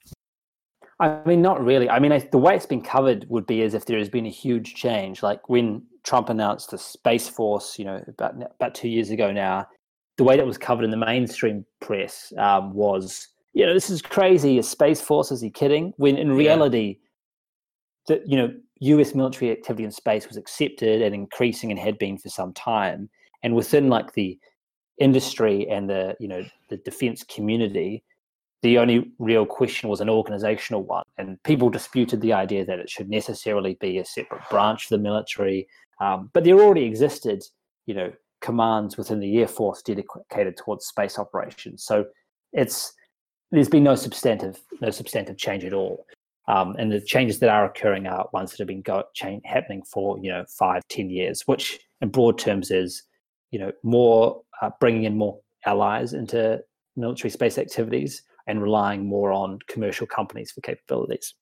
I mean, not really. I mean, I, the way it's been covered would be as if there has been a huge change. Like when Trump announced the Space Force, you know, about about two years ago now, the way that was covered in the mainstream press um, was, you know, this is crazy. A Space Force, is he kidding? When in reality, yeah. the, you know, U S military activity in space was accepted and increasing and had been for some time. And within like the industry and the, you know, the defense community, the only real question was an organizational one. And people disputed the idea that it should necessarily be a separate branch of the military. Um, but there already existed, you know, commands within the Air Force dedicated towards space operations. So it's there's been no substantive no substantive change at all. Um, and the changes that are occurring are ones that have been go, change, happening for you know five, ten years, which in broad terms is you know more uh, bringing in more allies into military space activities and relying more on commercial companies for capabilities.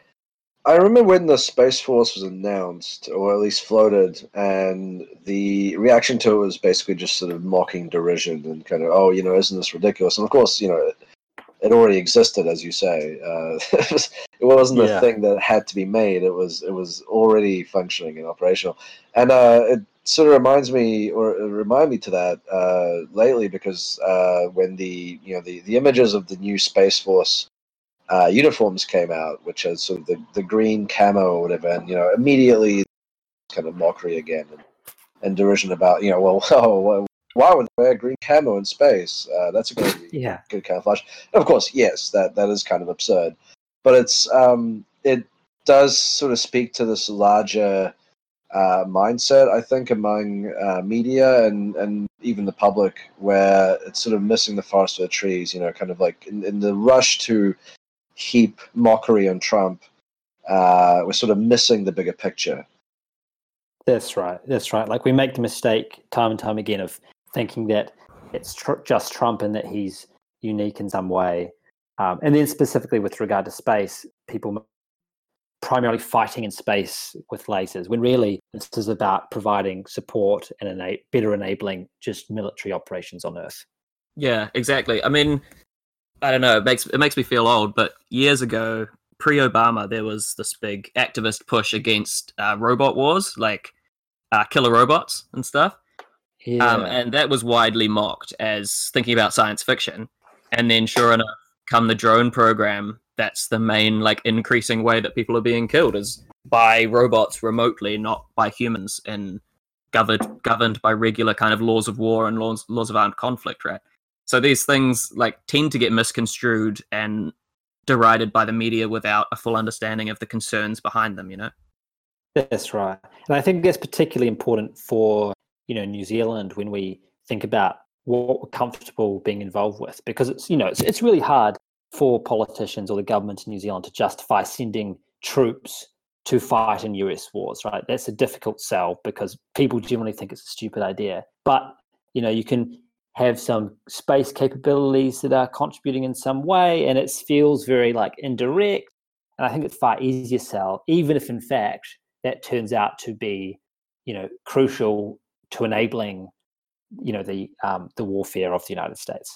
I remember when the Space Force was announced, or at least floated, and the reaction to it was basically just sort of mocking derision and kind of, oh, you know, isn't this ridiculous? And of course, you know, it, it already existed, as you say. Uh, it wasn't a
Yeah.
thing that had to be made. It was it was already functioning and operational. And uh, it sort of reminds me, or it reminded me to that uh, lately, because uh, when the you know the, the images of the new Space Force Uh, uniforms came out, which has sort of the, the green camo or whatever, and you know immediately kind of mockery again and, and derision about you know well oh, why would they wear green camo in space? Uh, that's going to be
Yeah.
good camouflage. And of course, yes, that that is kind of absurd, but it's um, it does sort of speak to this larger uh, mindset, I think, among uh, media and and even the public, where it's sort of missing the forest for the trees. You know, kind of like in, in the rush to heap mockery on Trump, uh, we're sort of missing the bigger picture.
That's right. That's right. Like we make the mistake time and time again of thinking that it's tr- just Trump and that he's unique in some way. Um, and then specifically with regard to space, people primarily fighting in space with lasers, when really this is about providing support and ena- better enabling just military operations on Earth.
Yeah, exactly. I mean, I don't know, it makes it makes me feel old, but years ago, pre-Obama, there was this big activist push against uh, robot wars, like uh, killer robots and stuff.
Yeah.
Um, and that was widely mocked as thinking about science fiction. And then, sure enough, come the drone program, that's the main like increasing way that people are being killed is by robots remotely, not by humans, and governed governed by regular kind of laws of war and laws laws of armed conflict, right? So these things like tend to get misconstrued and derided by the media without a full understanding of the concerns behind them, you know?
That's right. And I think that's particularly important for, you know, New Zealand when we think about what we're comfortable being involved with, because it's, you know, it's, it's really hard for politicians or the government in New Zealand to justify sending troops to fight in U S wars, right? That's a difficult sell because people generally think it's a stupid idea. But, you know, you can have some space capabilities that are contributing in some way, and it feels very like indirect. And I think it's far easier to sell, even if in fact that turns out to be, you know, crucial to enabling, you know, the um, the warfare of the United States.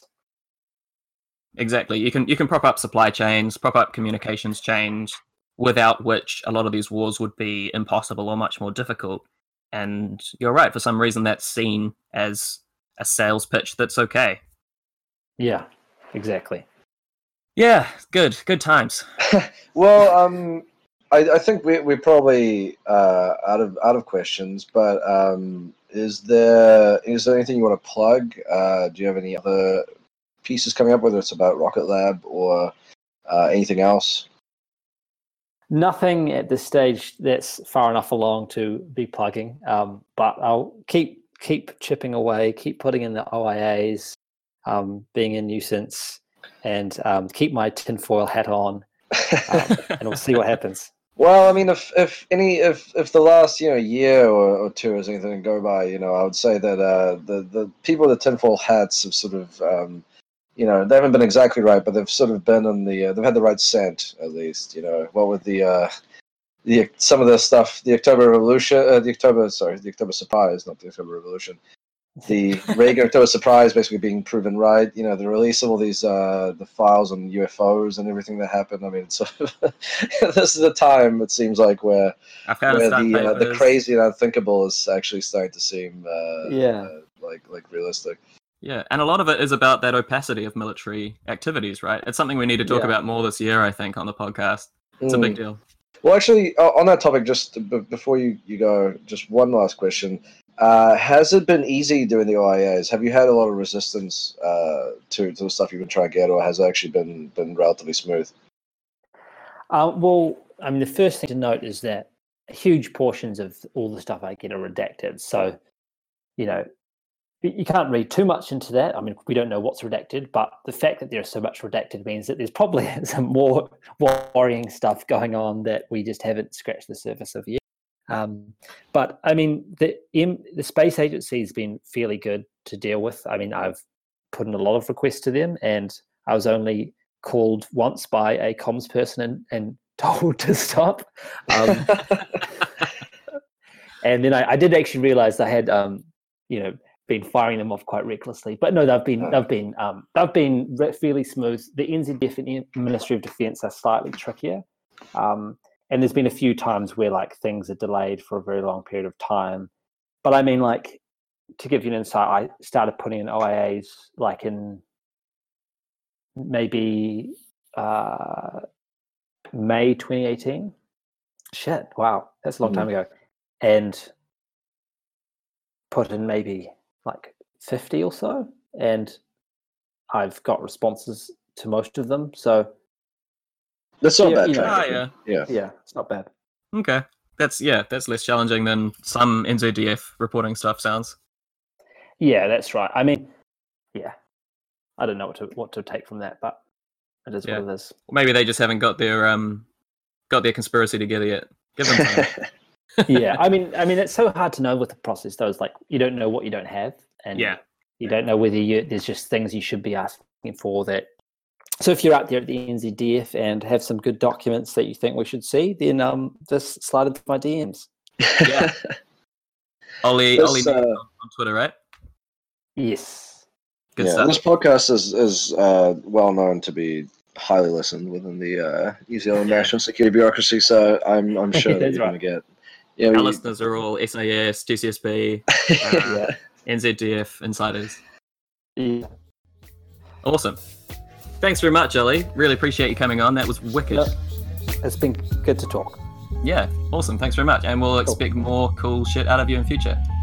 Exactly. You can you can prop up supply chains, prop up communications chains, without which a lot of these wars would be impossible or much more difficult. And you're right, for some reason that's seen as a sales pitch that's okay.
Yeah, exactly.
Yeah, good, good times.
Well, um, I, I think we, we're probably uh, out of out of questions, but um, is there is there anything you want to plug? Uh, do you have any other pieces coming up, whether it's about Rocket Lab or uh, anything else?
Nothing at this stage that's far enough along to be plugging, um, but I'll keep keep chipping away, keep putting in the O I As, um, being a nuisance, and um, keep my tinfoil hat on, um, and we'll see what happens.
Well, I mean, if if any if if the last you know year or, or two is anything to go by, you know, I would say that uh, the the people with the tinfoil hats have sort of um, you know they haven't been exactly right, but they've sort of been on the uh, they've had the right scent at least. You know, what with the uh, the some of the stuff, the October Revolution, uh, the October sorry, the October Surprise, not the October Revolution. The Reagan October Surprise basically being proven right. You know, the release of all these uh, the files on U F Os and everything that happened. I mean, it's sort of this is the time it seems like where where
Afghanistan
the uh, the
papers.
crazy and unthinkable is actually starting to seem uh,
Yeah.
uh, like like realistic.
Yeah, and a lot of it is about that opacity of military activities, right? It's something we need to talk
Yeah.
about more this year, I think, on the podcast. It's a
Mm.
big deal.
Well, actually, uh, on that topic, just b- before you, you go, just one last question. Uh, has it been easy doing the O I As? Have you had a lot of resistance uh, to, to the stuff you've been trying to get, or has it actually been, been relatively smooth?
Uh, well, I mean, the first thing to note is that huge portions of all the stuff I get are redacted. So, you know, you can't read too much into that. I mean, we don't know what's redacted, but the fact that there's so much redacted means that there's probably some more worrying stuff going on that we just haven't scratched the surface of yet. Um, but I mean, the M, the space agency has been fairly good to deal with. I mean, I've put in a lot of requests to them, and I was only called once by a comms person and, and told to stop. Um, and then I, I did actually realize I had, um, you know, been firing them off quite recklessly. But no, they've been they've been um, they've been fairly smooth. The N Z D F and Ministry of Defence are slightly trickier. Um, And there's been a few times where like things are delayed for a very long period of time. But I mean, like, to give you an insight, I started putting in O I As like in maybe uh, May twenty eighteen. Shit, wow, that's a long mm-hmm. time ago. And put in maybe like fifty or so. And I've got responses to most of them. So
that's not
yeah,
bad.
You know,
ah, yeah.
yeah,
yeah, it's not bad.
Okay, that's yeah, that's less challenging than some N Z D F reporting stuff sounds.
Yeah, that's right. I mean, yeah, I don't know what to what to take from that, but it is
yeah.
what it is.
Maybe they just haven't got their um got their conspiracy together yet. Give them time.
yeah, I mean, I mean, it's so hard to know with the process. Though, it's like you don't know what you don't have, and
yeah,
you don't know whether you there's just things you should be asking for that. So if you're out there at the N Z D F and have some good documents that you think we should see, then um, just slide into my D Ms.
Yeah. Ollie,
This,
Ollie
uh,
on Twitter, right?
Yes.
Good
yeah,
stuff.
this podcast is is uh, well known to be highly listened within the uh, New Zealand national security bureaucracy. So I'm I'm sure that
That's
you're
right.
going to get. Yeah,
Our
we,
listeners are all S A S, G C S B, uh,
yeah.
N Z D F insiders.
Yeah.
Awesome. Thanks very much, Ollie. Really appreciate you coming on. That was wicked.
No, it's been good to talk.
Yeah, awesome. Thanks very much. And we'll expect more cool shit out of you in future.